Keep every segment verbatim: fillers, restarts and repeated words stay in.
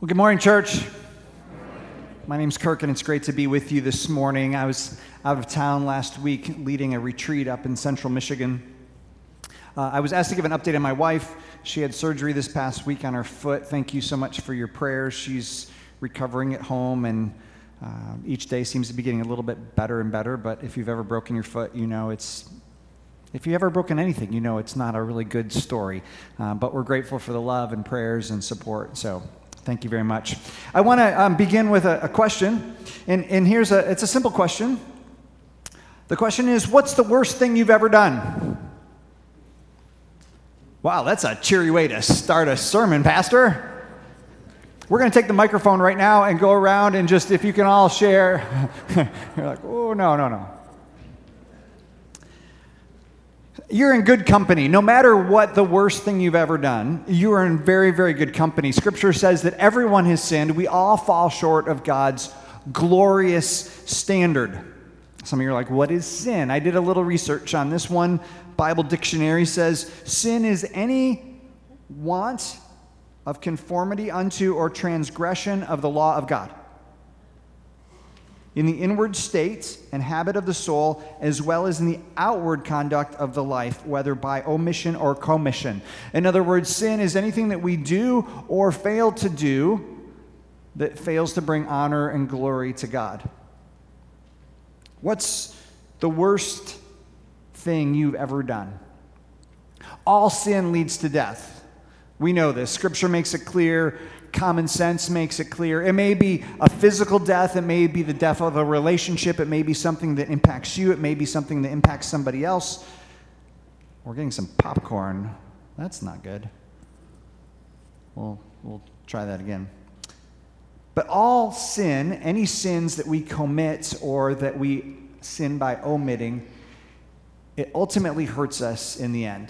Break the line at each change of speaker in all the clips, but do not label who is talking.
Well, good morning, church. My name's Kirk, and it's great to be with you this morning. I was out of town last week leading a retreat up in central Michigan. Uh, I was asked to give an update on my wife. She had surgery this past week on her foot. Thank you so much for your prayers. She's recovering at home, and uh, each day seems to be getting a little bit better and better. But if you've ever broken your foot, you know it's If you've ever broken anything, you know it's not a really good story. Uh, but we're grateful for the love and prayers and support. So thank you very much. I want to um, begin with a, a question. And, and here's a, it's a simple question. The question is, what's the worst thing you've ever done? Wow, that's a cheery way to start a sermon, Pastor. We're going to take the microphone right now and go around and just, if you can all share. You're like, oh, no, no, no. You're in good company. No matter what the worst thing you've ever done, you are in very, very good company. Scripture says that everyone has sinned. We all fall short of God's glorious standard. Some of you are like, what is sin? I did a little research on this one. Bible dictionary says, sin is any want of conformity unto or transgression of the law of God, in the inward state and habit of the soul, as well as in the outward conduct of the life, whether by omission or commission. In other words, sin is anything that we do or fail to do that fails to bring honor and glory to God. What's the worst thing you've ever done? All sin leads to death. We know this. Scripture makes it clear. Common sense makes it clear. It may be a physical death. It may be the death of a relationship. It may be something that impacts you. It may be something that impacts somebody else. We're getting some popcorn. That's not good. We'll, we'll try that again. But all sin, any sins that we commit or that we sin by omitting, it ultimately hurts us in the end.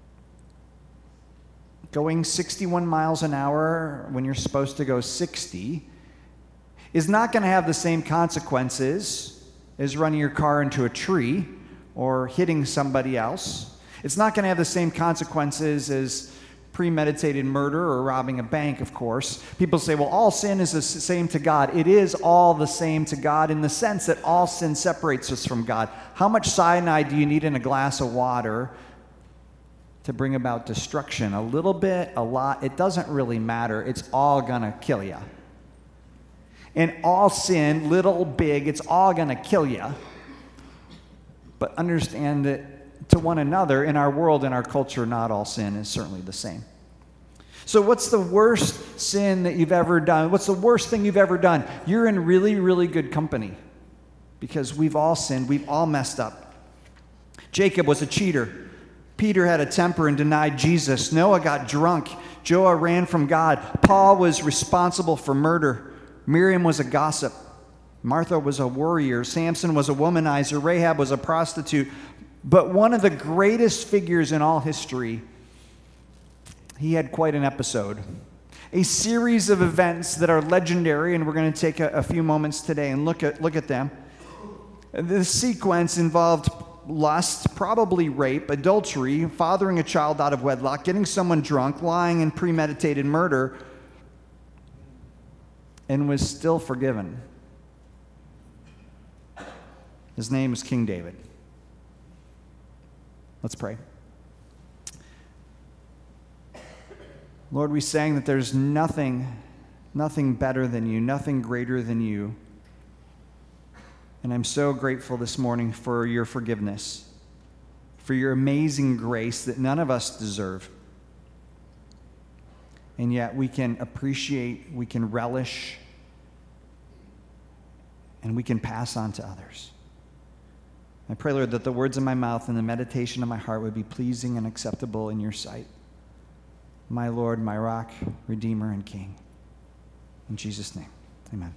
Going sixty-one miles an hour when you're supposed to go sixty is not going to have the same consequences as running your car into a tree or hitting somebody else. It's not going to have the same consequences as premeditated murder or robbing a bank, of course. People say, well, all sin is the same to God. It is all the same to God in the sense that all sin separates us from God. How much cyanide do you need in a glass of water to bring about destruction? A little bit, a lot, it doesn't really matter. It's all gonna kill you. And all sin, little, big, it's all gonna kill you. But understand that to one another, in our world, in our culture, not all sin is certainly the same. So what's the worst sin that you've ever done? What's the worst thing you've ever done? You're in really, really good company, because we've all sinned. We've all messed up. Jacob was a cheater. Peter had a temper and denied Jesus. Noah got drunk. Joah ran from God. Paul was responsible for murder. Miriam was a gossip. Martha was a warrior. Samson was a womanizer. Rahab was a prostitute. But one of the greatest figures in all history, he had quite an episode. A series of events that are legendary, and we're going to take a, a few moments today and look at, look at them. This sequence involved lust, probably rape, adultery, fathering a child out of wedlock, getting someone drunk, lying, and premeditated murder, and was still forgiven. His name is King David. Let's pray. Lord, we sang that there's nothing, nothing better than you, nothing greater than you. And I'm so grateful this morning for your forgiveness, for your amazing grace that none of us deserve. And yet we can appreciate, we can relish, and we can pass on to others. I pray, Lord, that the words of my mouth and the meditation of my heart would be pleasing and acceptable in your sight. My Lord, my rock, Redeemer, and King. In Jesus' name, amen.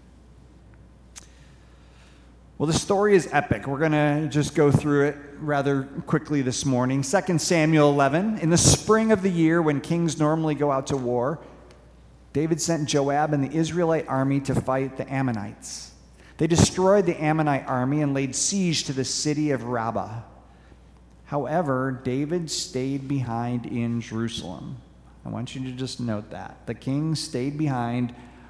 Well, the story is epic. We're going to just go through it rather quickly this morning. Second Samuel eleven, in the spring of the year when kings normally go out to war, David sent Joab and the Israelite army to fight the Ammonites. They destroyed the Ammonite army and laid siege to the city of Rabbah. However, David stayed behind in Jerusalem. I want you to just note that. The king stayed behind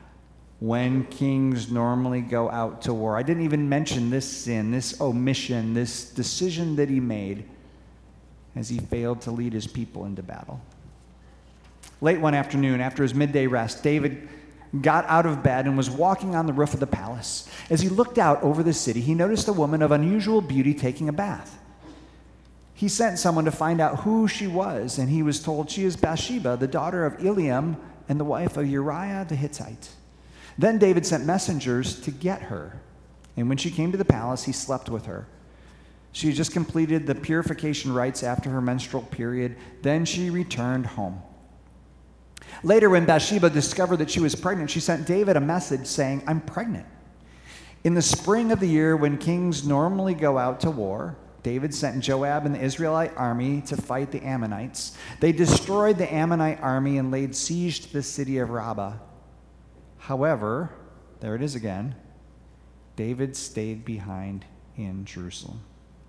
when kings normally go out to war. I didn't even mention this sin, this omission, this decision that he made as he failed to lead his people into battle. Late one afternoon, after his midday rest, David got out of bed and was walking on the roof of the palace. As he looked out over the city, he noticed a woman of unusual beauty taking a bath. He sent someone to find out who she was, and he was told she is Bathsheba, the daughter of Eliam and the wife of Uriah the Hittite. Then David sent messengers to get her, and when she came to the palace, he slept with her. She had just completed the purification rites after her menstrual period. Then she returned home. Later, when Bathsheba discovered that she was pregnant, she sent David a message saying, "I'm pregnant." In the spring of the year, when kings normally go out to war, David sent Joab and the Israelite army to fight the Ammonites. They destroyed the Ammonite army and laid siege to the city of Rabbah. However, there it is again, David stayed behind in Jerusalem.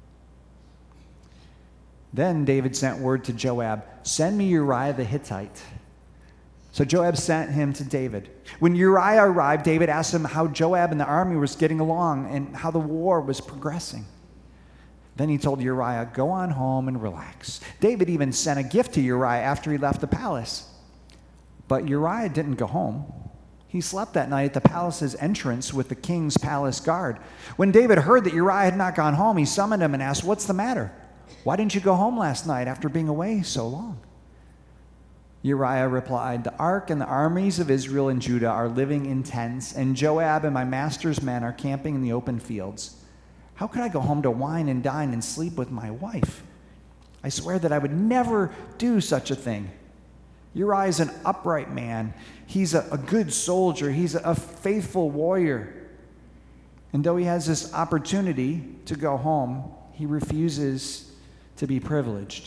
Then David sent word to Joab, "Send me Uriah the Hittite." So Joab sent him to David. When Uriah arrived, David asked him how Joab and the army was getting along and how the war was progressing. Then he told Uriah, "Go on home and relax." David even sent a gift to Uriah after he left the palace. But Uriah didn't go home. He slept that night at the palace's entrance with the king's palace guard. When David heard that Uriah had not gone home, he summoned him and asked, "What's the matter? Why didn't you go home last night after being away so long?" Uriah replied, "The ark and the armies of Israel and Judah are living in tents, and Joab and my master's men are camping in the open fields. How could I go home to wine and dine and sleep with my wife? I swear that I would never do such a thing. Uriah is an upright man. He's a, a good soldier. He's a, a faithful warrior. And though he has this opportunity to go home, he refuses to be privileged."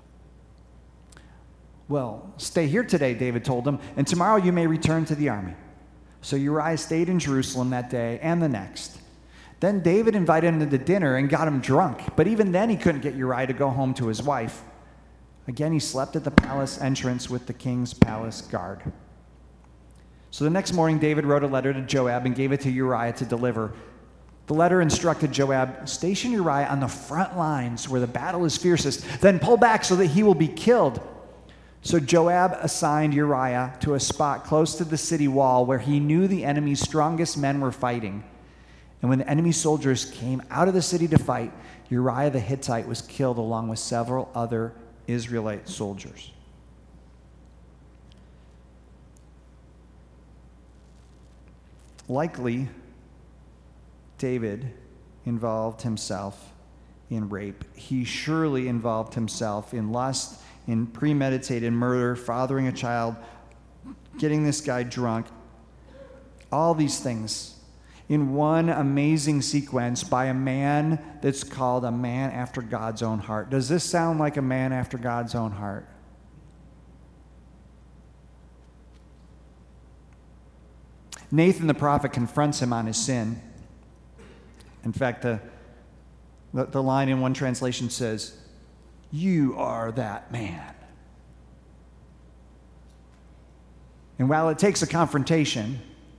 "Well, stay here today," David told him, "and tomorrow you may return to the army." So Uriah stayed in Jerusalem that day and the next. Then David invited him to dinner and got him drunk, but even then he couldn't get Uriah to go home to his wife. Again, he slept at the palace entrance with the king's palace guard. So the next morning, David wrote a letter to Joab and gave it to Uriah to deliver. The letter instructed Joab, "Station Uriah on the front lines where the battle is fiercest, then pull back so that he will be killed." So Joab assigned Uriah to a spot close to the city wall where he knew the enemy's strongest men were fighting. And when the enemy soldiers came out of the city to fight, Uriah the Hittite was killed along with several other Israelite soldiers. Likely, David involved himself in rape. He surely involved himself in lust, in premeditated murder, fathering a child, getting this guy drunk. All these things in one amazing sequence by a man that's called a man after God's own heart. Does this sound like a man after God's own heart? Nathan the prophet confronts him on his sin. In fact, the, the, the line in one translation says, "You are that man." And while it takes a confrontation,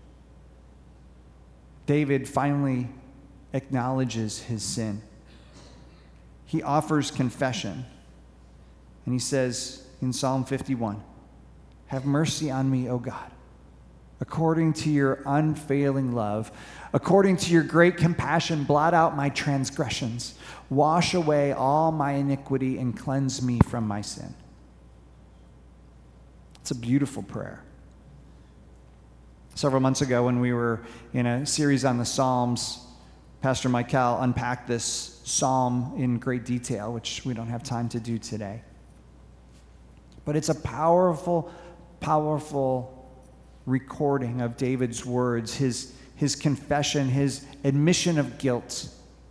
David finally acknowledges his sin. He offers confession. And he says in Psalm fifty-one, "Have mercy on me, O God, according to your unfailing love. According to your great compassion, blot out my transgressions. Wash away all my iniquity and cleanse me from my sin." It's a beautiful prayer. Several months ago, when we were in a series on the Psalms, Pastor Michael unpacked this psalm in great detail, which we don't have time to do today. But it's a powerful, powerful recording of David's words, his, his confession, his admission of guilt.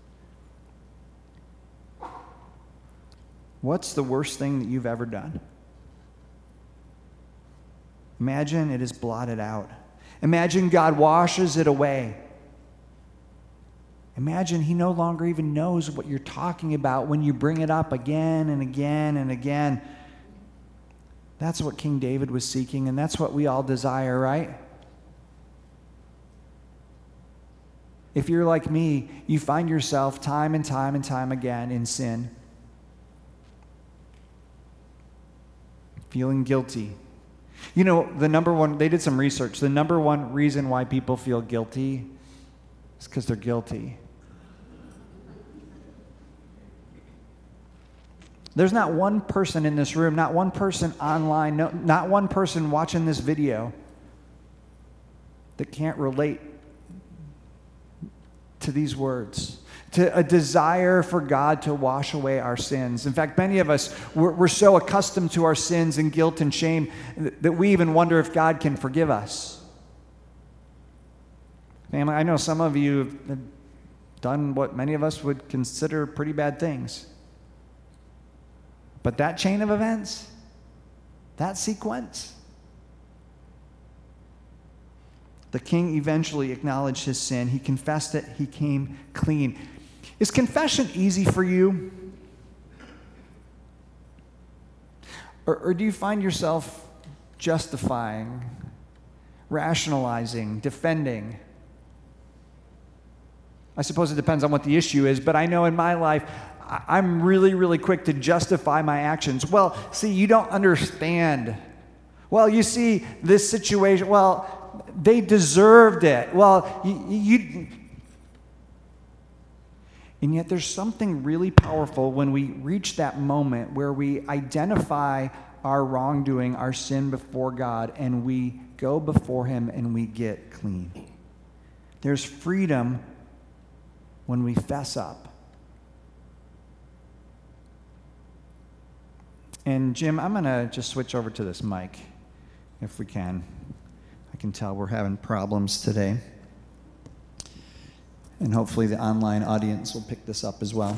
What's the worst thing that you've ever done? Imagine it is blotted out. Imagine God washes it away. Imagine he no longer even knows what you're talking about when you bring it up again and again and again. That's what King David was seeking, and that's what we all desire, right? if you're like me, you find yourself time and time and time again in sin, feeling guilty. You know, the number one, they did some research. The number one reason why people feel guilty is because they're guilty. There's not one person in this room, not one person online, no, not one person watching this video that can't relate to these words, to a desire for God to wash away our sins. In fact, many of us, we're, we're so accustomed to our sins and guilt and shame that we even wonder if God can forgive us. Family, I know some of you have done what many of us would consider pretty bad things. But that chain of events, that sequence, the king eventually acknowledged his sin. He confessed it. He came clean. Is confession easy for you? Or, or do you find yourself justifying, rationalizing, defending? I suppose it depends on what the issue is, but I know in my life, I'm really, really quick to justify my actions. Well, see, you don't understand. Well, you see, this situation, well, they deserved it. Well, you, you... And yet there's something really powerful when we reach that moment where we identify our wrongdoing, our sin before God, and we go before Him and we get clean. There's freedom when we fess up. And Jim, I'm going to just switch over to this mic, if we can. I can tell we're having problems today. And hopefully the online audience will pick this up as well.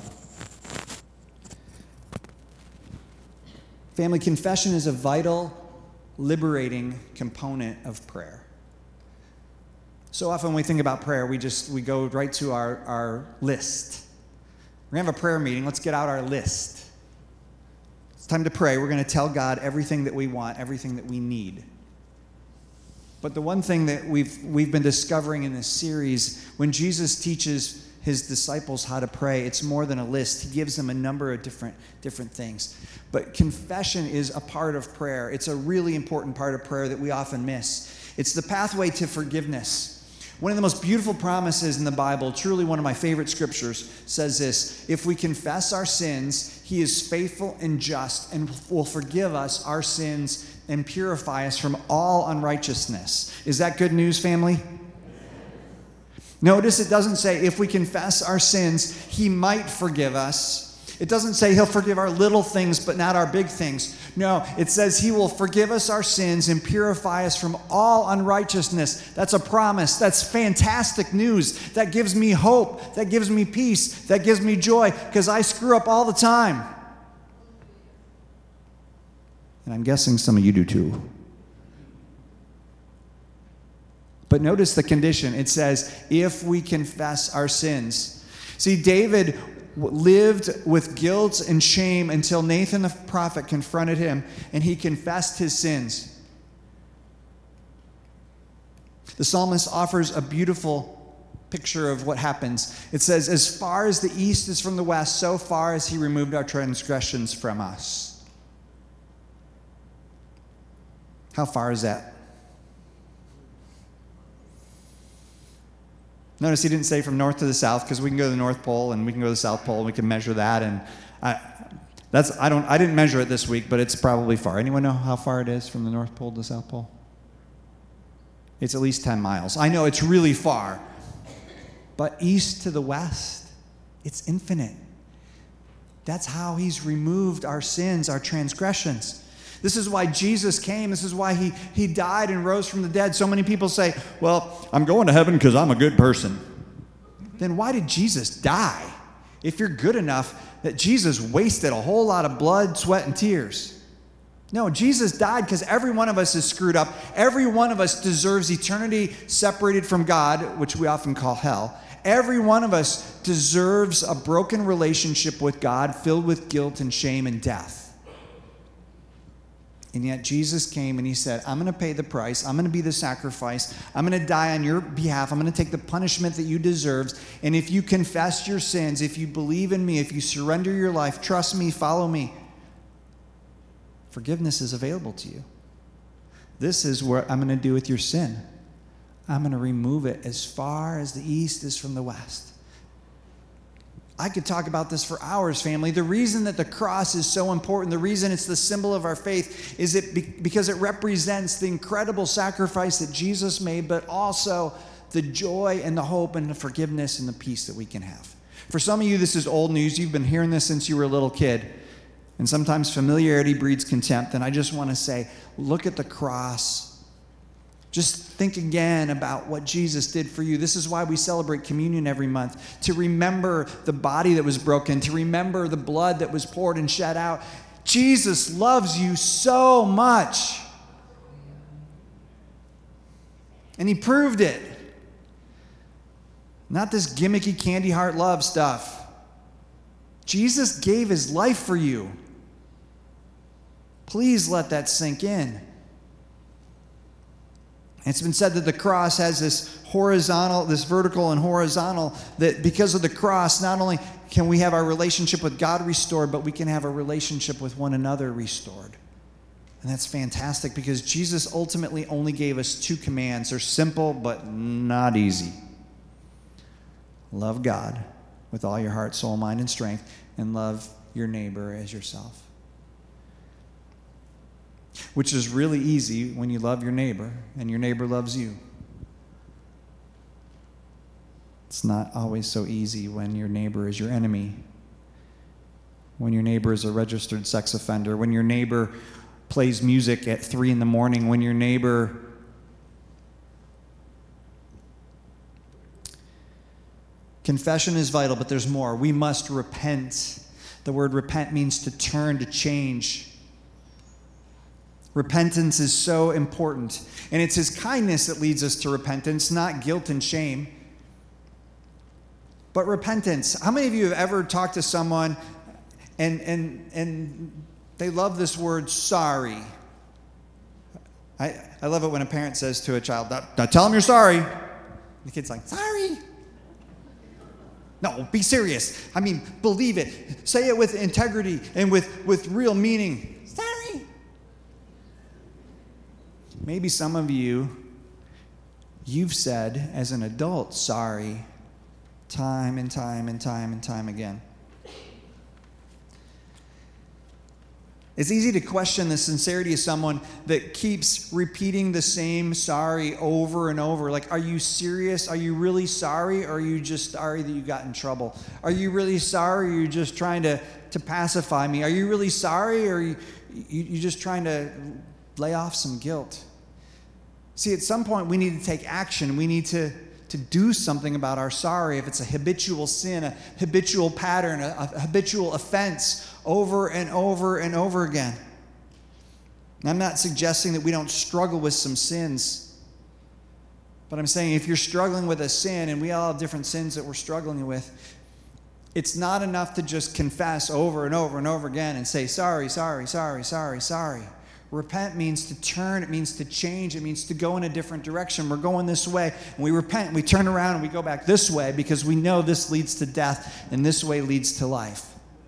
Family, confession is a vital, liberating component of prayer. So often when we think about prayer, we just we go right to our, our list. We're going to have a prayer meeting. Let's get out our list. It's time to pray. We're going to tell God everything that we want, everything that we need. But the one thing that we've we've been discovering in this series, when Jesus teaches his disciples how to pray, it's more than a list. He gives them a number of different different things. But confession is a part of prayer. It's a really important part of prayer that we often miss. It's the pathway to forgiveness. One of the most beautiful promises in the Bible, truly one of my favorite scriptures, says this: if we confess our sins, He is faithful and just and will forgive us our sins and purify us from all unrighteousness. Is that good news, family? Notice it doesn't say if we confess our sins, He might forgive us. It doesn't say He'll forgive our little things, but not our big things. No, it says He will forgive us our sins and purify us from all unrighteousness. That's a promise. That's fantastic news. That gives me hope. That gives me peace. That gives me joy, because I screw up all the time. And I'm guessing some of you do too. But notice the condition. It says, if we confess our sins. See, David lived with guilt and shame until Nathan the prophet confronted him and he confessed his sins. The psalmist offers a beautiful picture of what happens. It says, as far as the east is from the west, so far as He removed our transgressions from us. How far is that? Notice he didn't say from north to the south, because we can go to the North Pole and we can go to the South Pole and we can measure that. And I, that's I don't I didn't measure it this week, but it's probably far. Anyone know how far it is from the North Pole to the South Pole? It's at least ten miles. I know it's really far. But east to the west, it's infinite. That's how He's removed our sins, our transgressions. This is why Jesus came. This is why he, he died and rose from the dead. So many people say, well, I'm going to heaven because I'm a good person. Then why did Jesus die? If you're good enough that Jesus wasted a whole lot of blood, sweat, and tears. No, Jesus died because every one of us is screwed up. Every one of us deserves eternity separated from God, which we often call hell. Every one of us deserves a broken relationship with God filled with guilt and shame and death. And yet Jesus came and he said, I'm going to pay the price. I'm going to be the sacrifice. I'm going to die on your behalf. I'm going to take the punishment that you deserve. And if you confess your sins, if you believe in me, if you surrender your life, trust me, follow me, forgiveness is available to you. This is what I'm going to do with your sin. I'm going to remove it as far as the east is from the west. I could talk about this for hours, family. The reason that the cross is so important, the reason it's the symbol of our faith, is it be- because it represents the incredible sacrifice that Jesus made, but also the joy and the hope and the forgiveness and the peace that we can have. For some of you, this is old news. You've been hearing this since you were a little kid. And sometimes familiarity breeds contempt. And I just want to say, look at the cross. Just think again about what Jesus did for you. This is why we celebrate communion every month, to remember the body that was broken, to remember the blood that was poured and shed out. Jesus loves you so much. And he proved it. Not this gimmicky candy heart love stuff. Jesus gave his life for you. Please let that sink in. It's been said that the cross has this horizontal, this vertical and horizontal, that because of the cross, not only can we have our relationship with God restored, but we can have a relationship with one another restored. And that's fantastic because Jesus ultimately only gave us two commands. They're simple, but not easy. Love God with all your heart, soul, mind, and strength, and love your neighbor as yourself. Which is really easy when you love your neighbor and your neighbor loves you. It's not always so easy when your neighbor is your enemy, when your neighbor is a registered sex offender, when your neighbor plays music at three in the morning, when your neighbor confession is vital, but there's more. We must repent. The word repent means to turn, to change. Repentance is so important. And it's his kindness that leads us to repentance, not guilt and shame. But repentance. How many of you have ever talked to someone and and and they love this word sorry? I, I love it when a parent says to a child, now, now tell them you're sorry. The kid's like, sorry? No, be serious. I mean, believe it. Say it with integrity and with, with real meaning. Sorry. Maybe some of you, you've said as an adult, sorry, time and time and time and time again. It's easy to question the sincerity of someone that keeps repeating the same sorry over and over. Like, are you serious? Are you really sorry? Or are you just sorry that you got in trouble? Are you really sorry? Or are you just trying to, to pacify me? Are you really sorry? Or are you, you, you just trying to lay off some guilt? See, at some point, we need to take action. We need to, to do something about our sorry. If it's a habitual sin, a habitual pattern, a, a habitual offense over and over and over again. And I'm not suggesting that we don't struggle with some sins. But I'm saying if you're struggling with a sin, and we all have different sins that we're struggling with, it's not enough to just confess over and over and over again and say, sorry, sorry, sorry, sorry, sorry. Repent means to turn. It means to change. It means to go in a different direction. We're going this way, and we repent, and we turn around, and we go back this way because we know this leads to death, and this way leads to life.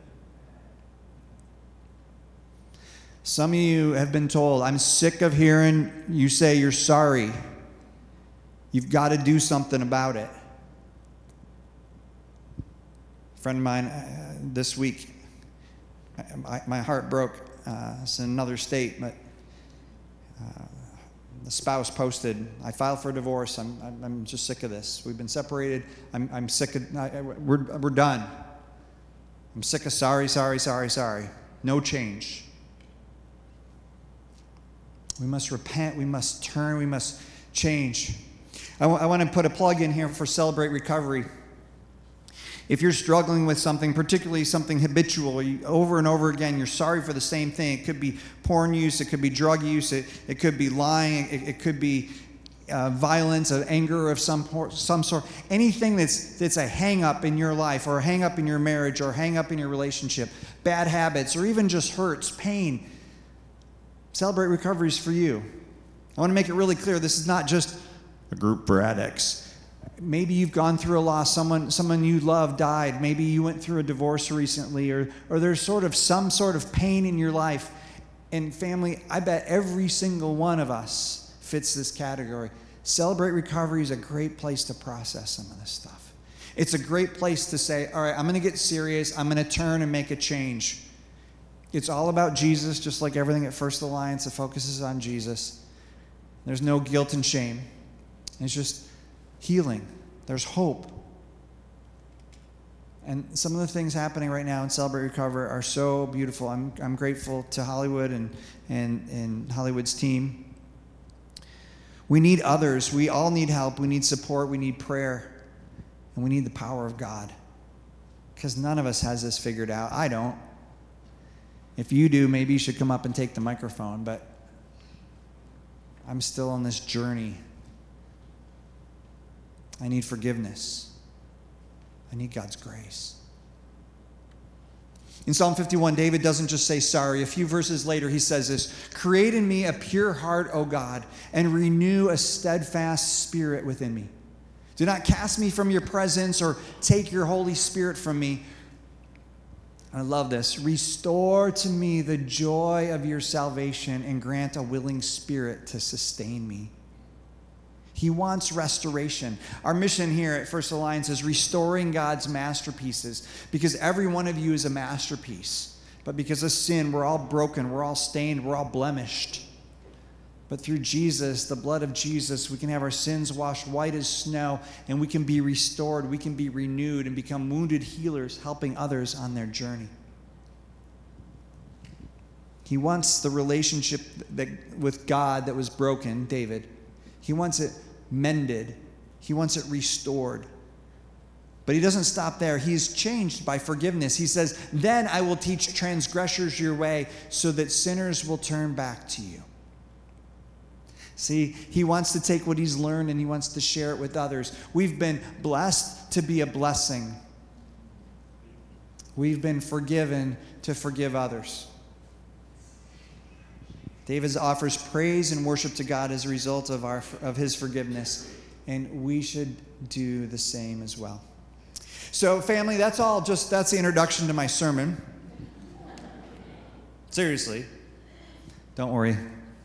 Some of you have been told, I'm sick of hearing you say you're sorry. You've got to do something about it. A friend of mine uh, this week, I, my heart broke. Uh, it's in another state, but uh, the spouse posted, I filed for divorce. I'm, I'm, I'm just sick of this. We've been separated. I'm, I'm sick of, I, we're, we're done. I'm sick of sorry, sorry, sorry, sorry. No change. We must repent. We must turn. We must change. I, w- I want to put a plug in here for Celebrate Recovery. If you're struggling with something, particularly something habitual, you, over and over again, you're sorry for the same thing. It could be porn use. It could be drug use. It, it could be lying. It, it could be uh, violence, of anger of some some sort. Anything that's that's a hang-up in your life, or a hang-up in your marriage, or a hang-up in your relationship, bad habits, or even just hurts, pain.
Celebrate Recovery is for you. I want to make it really clear, this is not just a group for addicts. Maybe you've gone through a loss, someone someone you love died, maybe you went through a divorce recently, or, or there's sort of some sort of pain in your life. And family, I bet every single one of us fits this category. Celebrate Recovery is a great place to process some of this stuff. It's a great place to say, all right, I'm going to get serious, I'm going to turn and make a change. It's all about Jesus, just like everything at First Alliance. It focuses on Jesus. There's no guilt and shame. It's just healing. There's hope. And some of the things happening right now in Celebrate Recover are so beautiful. I'm I'm grateful to Hollywood and and, and Hollywood's team. We need others. We all need help. We need support. We need prayer. And we need the power of God. Because none of us has this figured out. I don't. If you do, maybe you should come up and take the microphone, but I'm still on this journey. I need forgiveness. I need God's grace. In Psalm fifty-one, David doesn't just say sorry. A few verses later, he says this, "Create in me a pure heart, O God, and renew a steadfast spirit within me. Do not cast me from your presence or take your Holy Spirit from me." I love this. "Restore to me the joy of your salvation and grant a willing spirit to sustain me." He wants restoration. Our mission here at First Alliance is restoring God's masterpieces, because every one of you is a masterpiece. But because of sin, we're all broken, we're all stained, we're all blemished. But through Jesus, the blood of Jesus, we can have our sins washed white as snow, and we can be restored, we can be renewed, and become wounded healers, helping others on their journey. He wants the relationship that, with God that was broken, David. He wants it mended. He wants it restored. But he doesn't stop there. He's changed by forgiveness. He says, "Then I will teach transgressors your way, so that sinners will turn back to you." See, he wants to take what he's learned and he wants to share it with others. We've been blessed to be a blessing. We've been forgiven to forgive others. David offers praise and worship to God as a result of, our, of his forgiveness, and we should do the same as well. So, family, that's all. Just that's the introduction to my sermon. Seriously, don't worry.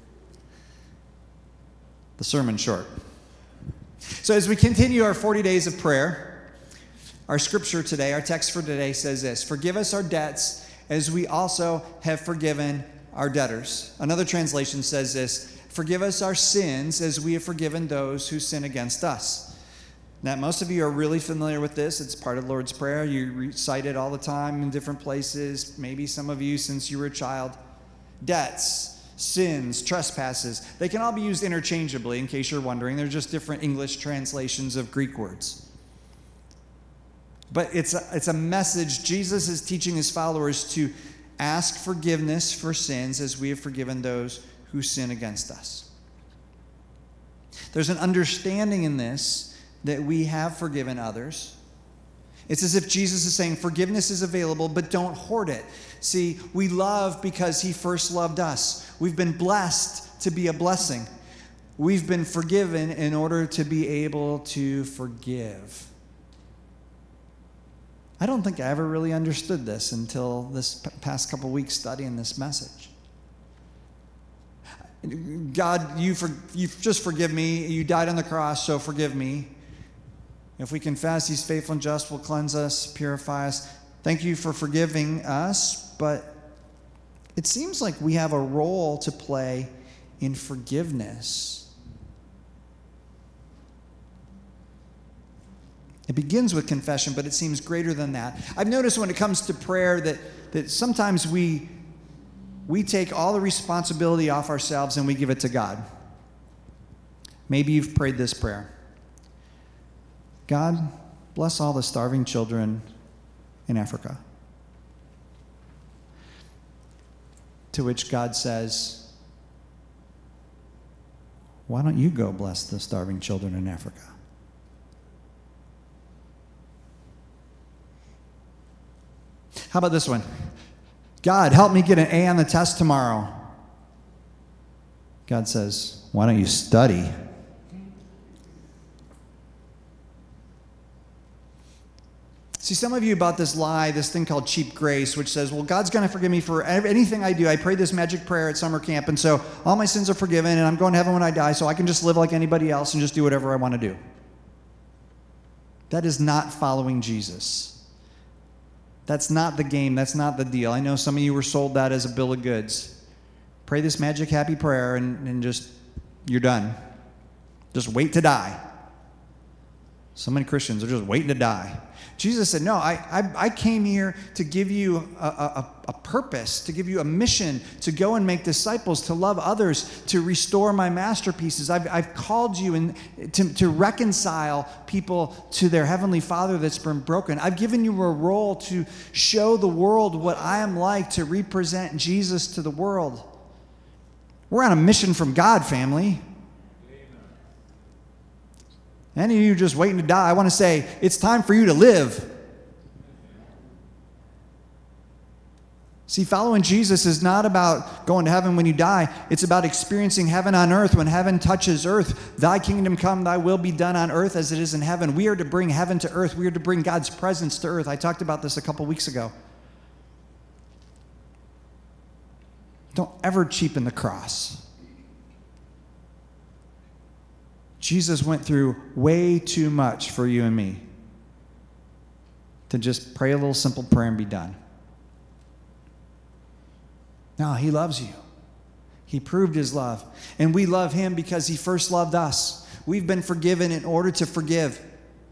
The sermon's short. So as we continue our forty days of prayer, our scripture today, our text for today says this: "Forgive us our debts as we also have forgiven our debtors." Another translation says this: "Forgive us our sins as we have forgiven those who sin against us." Now, most of you are really familiar with this. It's part of the Lord's Prayer. You recite it all the time in different places. Maybe some of you since you were a child. Debts, sins, trespasses, they can all be used interchangeably, in case you're wondering. They're just different English translations of Greek words. But it's a, it's a message. Jesus is teaching his followers to ask forgiveness for sins as we have forgiven those who sin against us. There's an understanding in this that we have forgiven others. It's as if Jesus is saying forgiveness is available, but don't hoard it. See, we love because he first loved us. We've been blessed to be a blessing. We've been forgiven in order to be able to forgive. I don't think I ever really understood this until this past couple weeks studying this message. God, you, for, you just forgive me. You died on the cross, so forgive me. If we confess, he's faithful and just, will cleanse us, purify us. Thank you for forgiving us, but it seems like we have a role to play in forgiveness. It begins with confession, but it seems greater than that. I've noticed when it comes to prayer that, that sometimes we, we take all the responsibility off ourselves and we give it to God. Maybe you've prayed this prayer: God, bless all the starving children in Africa. To which God says, why don't you go bless the starving children in Africa? How about this one? God, help me get an A on the test tomorrow.
God says, why don't you study? See, some of you about this lie, this thing called cheap grace, which says, well, God's going to forgive me for anything I do. I prayed this magic prayer at summer camp, and so all my sins are forgiven, and I'm going to heaven when I die, so I can just live like anybody else and just do whatever I want to do. That is not following Jesus. That's not the game. That's not the deal. I know some of you were sold that as a bill of goods. Pray this magic happy prayer, and, and just, you're done. Just wait to die. So many Christians are just waiting to die. Jesus said, no, I, I, I came here to give you a, a, a purpose, to give you a mission, to go and make disciples, to love others, to restore my masterpieces. I've, I've called you in, to, to reconcile people to their heavenly Father that's been broken. I've given you a role to show the world what I am like, to represent Jesus to the world. We're on a mission from God, family. Any of you just waiting to die, I want to say, it's time for you to live. See, following Jesus is not about going to heaven when you die. It's about experiencing heaven on earth. When heaven touches earth, thy kingdom come, thy will be done on earth as it is in heaven. We are to bring heaven to earth. We are to bring God's presence to earth. I talked about this a couple weeks ago. Don't ever cheapen the cross. Jesus went through way too much for you and me to just pray a little simple prayer and be done. No, he loves you. He proved his love. And we love him because he first loved us. We've been forgiven in order to forgive.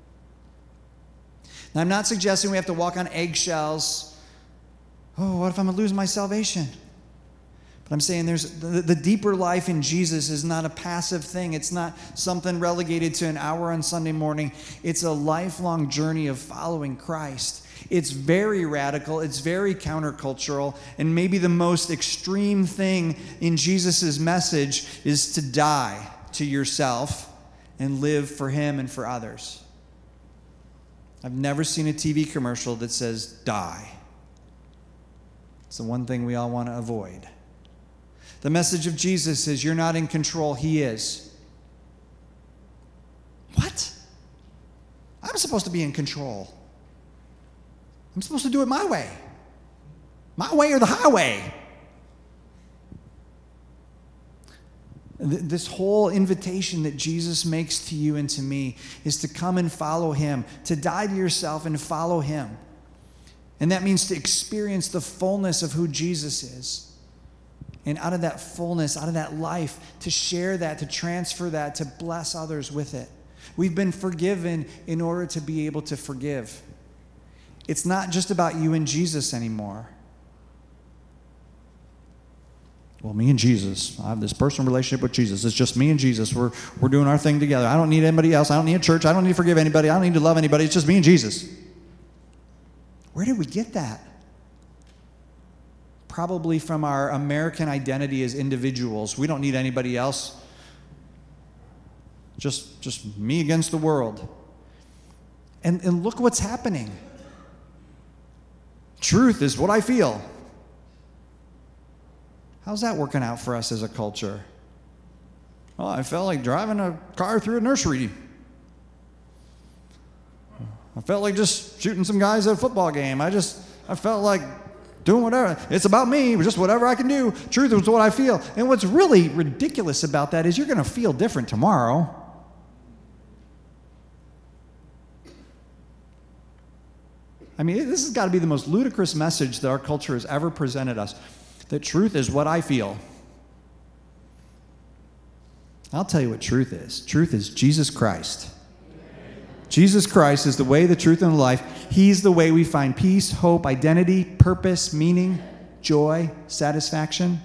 Now, I'm not suggesting we have to walk on eggshells. Oh, what if I'm going to lose my salvation? But I'm saying there's the, the deeper life in Jesus is not a passive thing. It's not something relegated to an hour on Sunday morning. It's a lifelong journey of following Christ. It's very radical. It's very countercultural. And maybe the most extreme thing in Jesus' message is to die to yourself and live for him and for others. I've never seen a T V commercial that says die. It's the one thing we all want to avoid. The message of Jesus is you're not in control, he is. What? I'm supposed to be in control. I'm supposed to do it my way. My way or the highway. This whole invitation that Jesus makes to you and to me is to come and follow him, to die to yourself and follow him. And that means to experience the fullness of who Jesus is. And out of that fullness, out of that life, to share that, to transfer that, to bless others with it. We've been forgiven in order to be able to forgive. It's not just about you and Jesus anymore. Well, me and Jesus. I have this personal relationship with Jesus. It's just me and Jesus. We're, we're doing our thing together. I don't need anybody else. I don't need a church. I don't need to forgive anybody. I don't need to love anybody. It's just me and Jesus. Where did we get that? Probably from our American identity as individuals. We don't need anybody else. Just, just me against the world. And, and look what's happening. Truth is what I feel. How's that working out for us as a culture? Well, I felt like driving a car through a nursery. I felt like just shooting some guys at a football game. I just, I felt like doing whatever. It's about me, just whatever I can do. Truth is what I feel. And what's really ridiculous about that is you're going to feel different tomorrow. I mean, this has got to be the most ludicrous message that our culture has ever presented us. That truth is what I feel. I'll tell you what truth is. Truth is Jesus Christ. Jesus Christ is the way, the truth, and the life. He's the way we find peace, hope, identity, purpose, meaning, joy, satisfaction.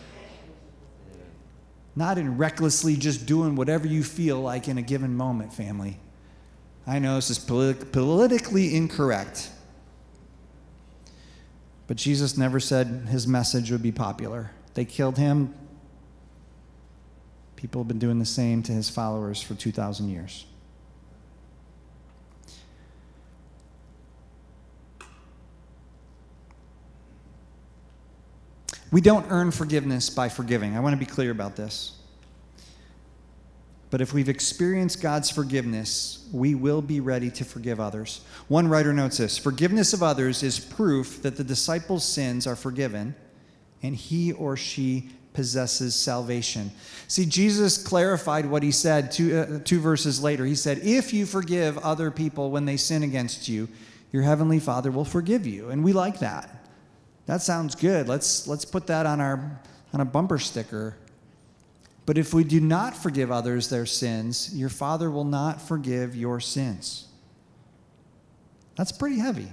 Not in recklessly just doing whatever you feel like in a given moment, family. I know this is polit- politically incorrect. But Jesus never said his message would be popular. They killed him. People have been doing the same to his followers for two thousand years.
We don't earn forgiveness by forgiving. I want to be clear about this. But if we've experienced God's forgiveness, we will be ready to forgive others. One writer notes this: forgiveness of others is proof that the disciples' sins are forgiven and he or she possesses salvation. See, Jesus clarified what he said two, uh, two verses later. He said, if you forgive other people when they sin against you, your heavenly Father will forgive you. And we like that. That sounds good. Let's, let's put that on our on a bumper sticker. But if we do not forgive others their sins, your Father will not forgive your sins. That's pretty heavy.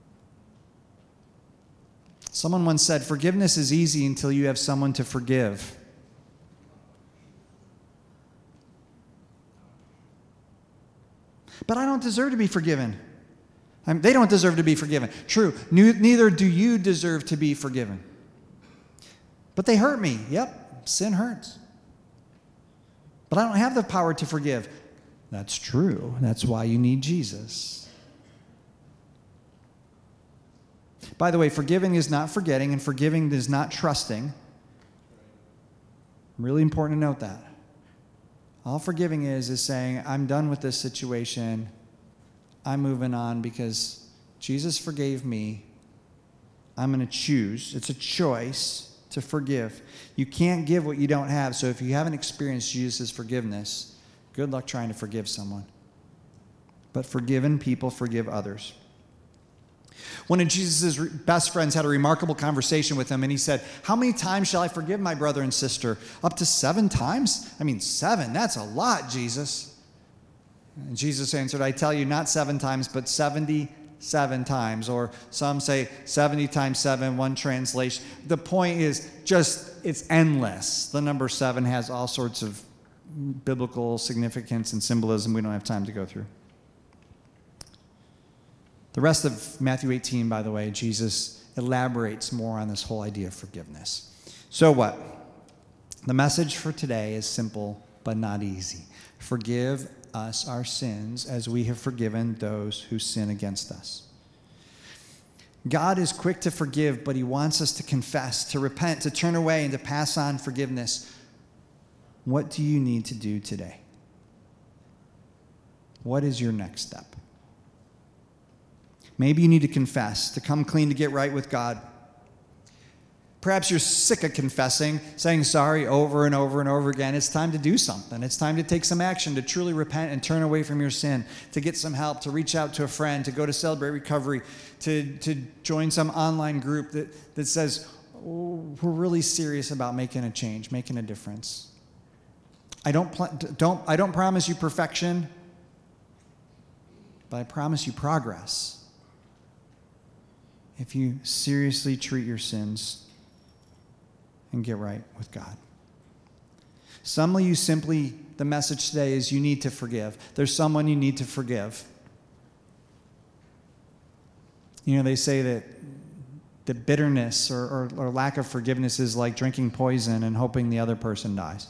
Someone once said, forgiveness is easy until you have someone to forgive. But I don't deserve to be forgiven. I mean, they don't deserve to be forgiven. True, neither do you deserve to be forgiven. But they hurt me. Yep, sin hurts. But I don't have the power to forgive. That's true. That's why you need Jesus. By the way, forgiving is not forgetting, and forgiving is not trusting. Really important to note that. All forgiving is is saying, I'm done with this situation. I'm moving on because Jesus forgave me. I'm going to choose. It's a choice to forgive. You can't give what you don't have. So if you haven't experienced Jesus' forgiveness, good luck trying to forgive someone. But forgiven people forgive others. One of Jesus' best friends had a remarkable conversation with him, and he said, how many times shall I forgive my brother and sister? Up to seven times? I mean, seven, that's a lot, Jesus. And Jesus answered, I tell you, not seven times, but seventy-seven times. Or some say seventy times seven, one translation. The point is just, it's endless. The number seven has all sorts of biblical significance and symbolism we don't have time to go through. The rest of Matthew eighteen, by the way, Jesus elaborates more on this whole idea of forgiveness. So what? The message for today is simple but not easy. Forgive us our sins as we have forgiven those who sin against us. God is quick to forgive, but he wants us to confess, to repent, to turn away, and to pass on forgiveness. What do you need to do today? What is your next step? Maybe you need to confess, to come clean, to get right with God. Perhaps you're sick of confessing, saying sorry over and over and over again. It's time to do something. It's time to take some action, to truly repent and turn away from your sin, to get some help, to reach out to a friend, to go to Celebrate Recovery, to, to join some online group that, that says, oh, we're really serious about making a change, making a difference. I don't, pl- don't, I don't promise you perfection, but I promise you progress. If you seriously treat your sins and get right with God. Some of you simply, the message today is you need to forgive. There's someone you need to forgive. You know, they say that, that bitterness or, or, or lack of forgiveness is like drinking poison and hoping the other person dies.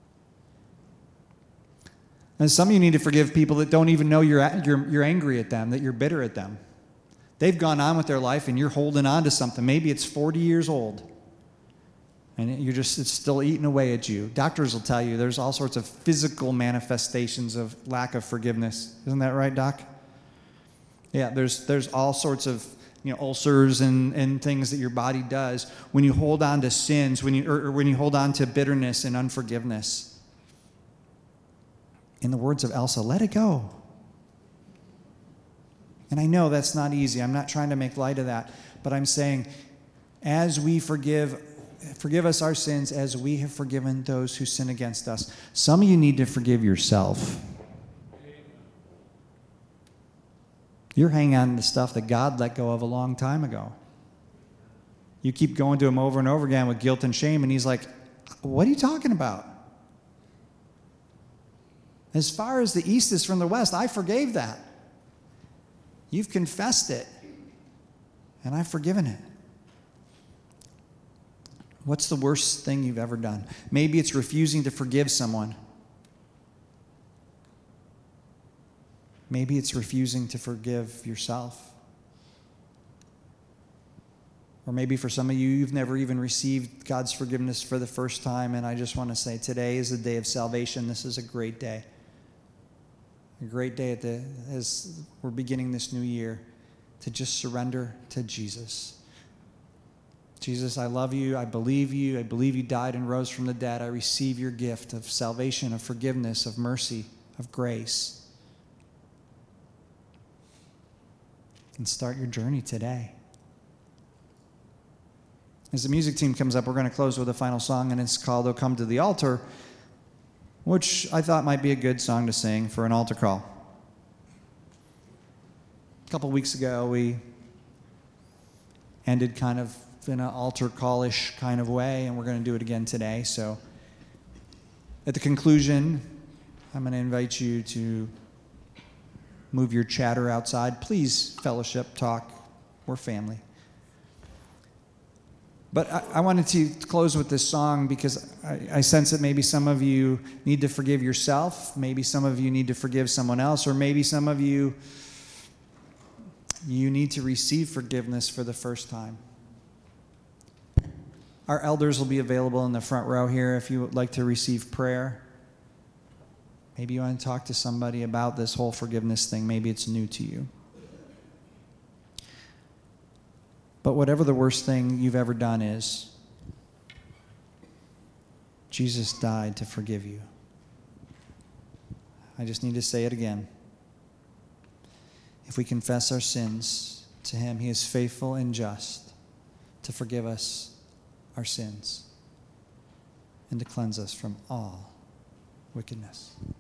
And some of you need to forgive people that don't even know you're, you're, you're angry at them, that you're bitter at them. They've gone on with their life and you're holding on to something. Maybe it's forty years old. And you're just, it's still eating away at you. Doctors will tell you there's all sorts of physical manifestations of lack of forgiveness. Isn't that right, Doc? Yeah, there's there's all sorts of, you know, ulcers and, and things that your body does when you hold on to sins, when you or, or when you hold on to bitterness and unforgiveness. In the words of Elsa, let it go. And I know that's not easy. I'm not trying to make light of that. But I'm saying, as we forgive Forgive us our sins as we have forgiven those who sin against us. Some of you need to forgive yourself. You're hanging on to stuff that God let go of a long time ago. You keep going to him over and over again with guilt and shame, and he's like, what are you talking about? As far as the east is from the west, I forgave that. You've confessed it, and I've forgiven it. What's the worst thing you've ever done? Maybe it's refusing to forgive someone. Maybe it's refusing to forgive yourself. Or maybe for some of you, you've never even received God's forgiveness for the first time, and I just want to say today is the day of salvation. This is a great day. A great day at the, as we're beginning this new year to just surrender to Jesus. Jesus, I love you. I believe you. I believe you died and rose from the dead. I receive your gift of salvation, of forgiveness, of mercy, of grace. And start your journey today. As the music team comes up, we're going to close with a final song, and it's called "O Come to the Altar," which I thought might be a good song to sing for an altar call. A couple weeks ago, we ended kind of in an altar call-ish kind of way, and we're going to do it again today. So at the conclusion, I'm going to invite you to move your chatter outside. Please fellowship, talk. We're family. But I, I wanted to close with this song because I, I sense that maybe some of you need to forgive yourself. Maybe some of you need to forgive someone else. Or maybe some of you, you need to receive forgiveness for the first time. Our elders will be available in the front row here if you would like to receive prayer. Maybe you want to talk to somebody about this whole forgiveness thing. Maybe it's new to you. But whatever the worst thing you've ever done is, Jesus died to forgive you. I just need to say it again. If we confess our sins to him, he is faithful and just to forgive us our sins and to cleanse us from all wickedness.